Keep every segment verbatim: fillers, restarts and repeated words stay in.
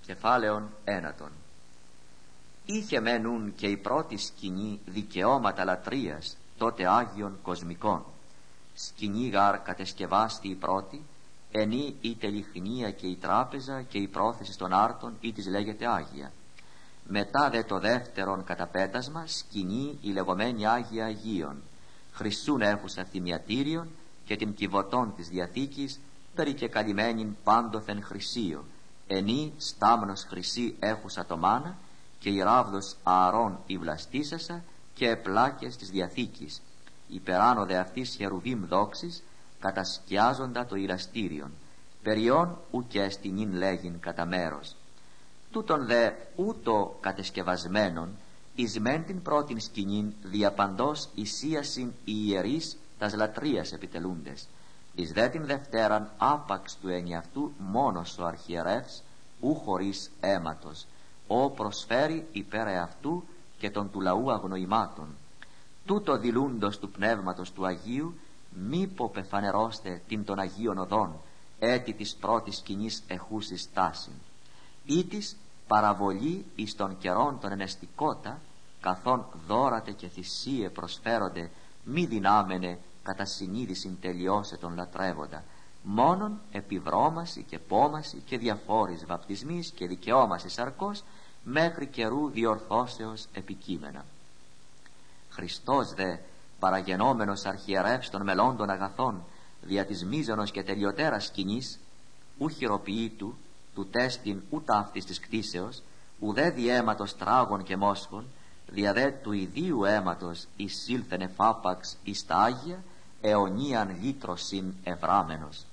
Κεφάλαιον ένατον. Είχε μένουν και η πρώτη σκηνή δικαιώματα λατρείας, τότε Άγιον κοσμικών. Σκηνή γαρ κατεσκευάστη η πρώτη, ενή η τελειχνία και η τράπεζα και η πρόθεση των άρτων ή της λέγεται Άγια. Μετά δε το δεύτερον καταπέτασμα σκηνή η λεγόμενη Άγια Αγίων, χρυσούν έχουσα θυμιατήριον και την κυβωτών της Διαθήκης περικεκαλυμμένην πάντοθεν χρυσίο, ενή στάμνος χρυσή έχουσα το μάνα και η ράβδος Ααρών η βλαστήσασα και επλάκες της Διαθήκης, υπεράνω δε αυτής χερουβίμ δόξης κατασκιάζοντα το ηλαστήριον, περιόν ουκ εστινήν λέγειν κατά μέρος. Τούτον δε ούτω κατεσκευασμένον εις μεν την πρώτην σκηνήν διαπαντός εισίασιν οι ιερείς τας λατρείας επιτελούντες, εις δε την δευτέραν άπαξ του ενιαυτού μόνος ο αρχιερεύς ου χωρίς αίματος, ο προσφέρει υπέρ εαυτού και των του λαού αγνοημάτων. Τούτο δηλούντος του πνεύματος του Αγίου μήπο πεφανερώστε την των Αγίων οδών έτη της πρώτης σκηνής εχούσης τάσιν, ή της παραβολή εις των καιρών των ενεστικότα, καθόν δώρατε και θυσίε προσφέρονται μη δυνάμενε κατά συνείδησιν τελειώσε τον λατρεύοντα, μόνον επιβρώμαση και πόμαση και διαφόρης βαπτισμής και δικαιώμαση σαρκός μέχρι καιρού διορθώσεως επικείμενα. Χριστός δε παραγενόμενος αρχιερεύς των μελών των αγαθών δια της μίζωνος και τελειωτέρας σκηνής ου χειροποιήτου του τέστην ούτε αυτής της κτίσεως ουδέ διαίματος τράγων και μόσχων, δια δε του ιδίου αίματος εισήλθεν εφάπαξ εις τα Άγια αιωνίαν λύτρωσιν ευράμενος.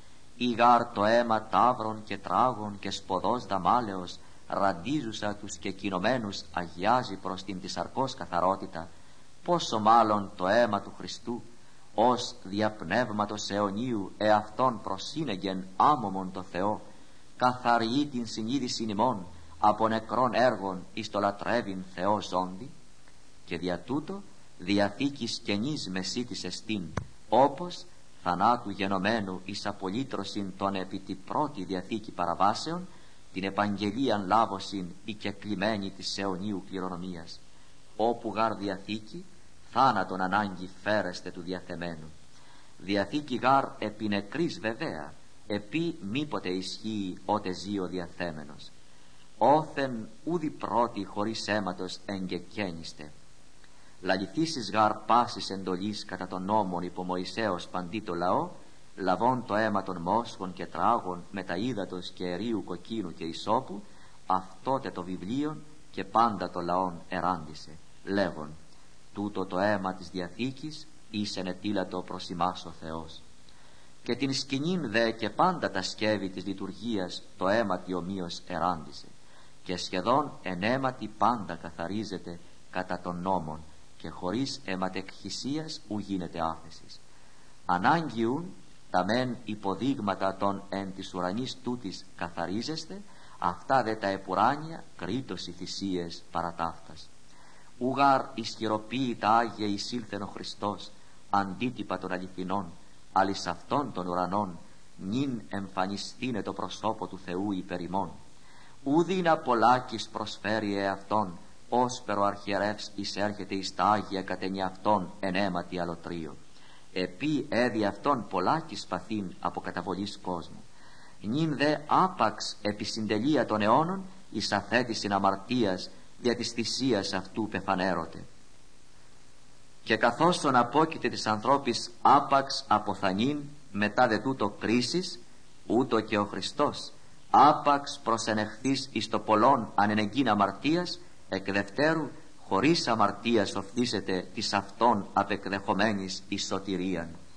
Ή γάρ το αίμα τάβρων και τράγων και σποδός δαμάλεως ραντίζουσα τους και κοινωμένους αγιάζει προς την της σαρκός καθαρότητα, πόσο μάλλον το αίμα του Χριστού ως δια πνεύματος αιωνίου εαυτόν προσύνεγεν άμωμον το Θεό, καθαριεί την συνείδησιν ημών από νεκρών έργων εις το λατρεύειν Θεό ζώντι, και δια τούτο Διαθήκης καινής μεσίτης εστίν, όπως θανάτου γενομένου εις απολύτρωσιν των επί τη πρώτη Διαθήκη παραβάσεων, την επαγγελίαν λάβωσιν η κεκλειμένη της αιωνίου κληρονομίας, όπου γάρ Διαθήκη θάνατον ανάγκη φέρεστε του διαθεμένου. Διαθήκη γάρ επί νεκρής βεβαία, επί μήποτε ισχύει ότε ζει ο διαθέμενος. Όθεν ούδη πρώτη χωρίς αίματος εγκεκένιστε. Λαληθήσεις γάρ πάσης εντολής κατά τον νόμον υπό Μωυσέως παντί το λαό, λαβών το αίμα των μόσχων και τράγων με τα ύδατος και ερίου κοκκίνου και ισόπου, αυτότε το βιβλίον και πάντα το λαόν εράντισε, λέγον, τούτο το αίμα της Διαθήκης ήσεν ετήλατο προς ημάς ο Θεός. Και την σκηνήν δε και πάντα τα σκεύη της λειτουργίας το αίματι ομοίως εράντισε, και σχεδόν εν αίματι πάντα καθαρίζεται κατά των νόμων, και χωρίς αιματεκχυσίας ου γίνεται άφεσης. Ανάγκιουν τα μεν υποδείγματα των εν της ουρανής τούτης καθαρίζεστε, αυτά δε τα επουράνια κρήτως οι θυσίες παρατάφτας. Ουγάρ ισχυροποίητα Άγια εισήλθεν ο Χριστός, αντίτυπα των αληθινών, αλλά εις αυτών των ουρανών νυν εμφανιστήνε το προσώπο του Θεού υπερ ημών. Ούδιν απολάκης προσφέρει εαυτόν, όσπερο αρχιερεύς εισέρχεται εις τα Άγια κατενι αυτόν εν αίματι αλωτρίο. Επί έδι αυτόν πολλάκης παθήν από καταβολής κόσμου. Νυν δε άπαξ επί συντελεία των αιώνων εις αθέτησιν αμαρτίας δια της θυσίας αυτού πεφανέρωτε. Και καθώς απόκειται της ανθρώπης άπαξ αποθανήν μετά δε τούτο κρίσης, ούτω και ο Χριστός άπαξ προσενεχθείς εις το πολλών ανενεγκήν αμαρτίας, εκ δευτέρου χωρίς αμαρτίας οφθήσετε της αυτόν απεκδεχομένης εις σωτηρίαν.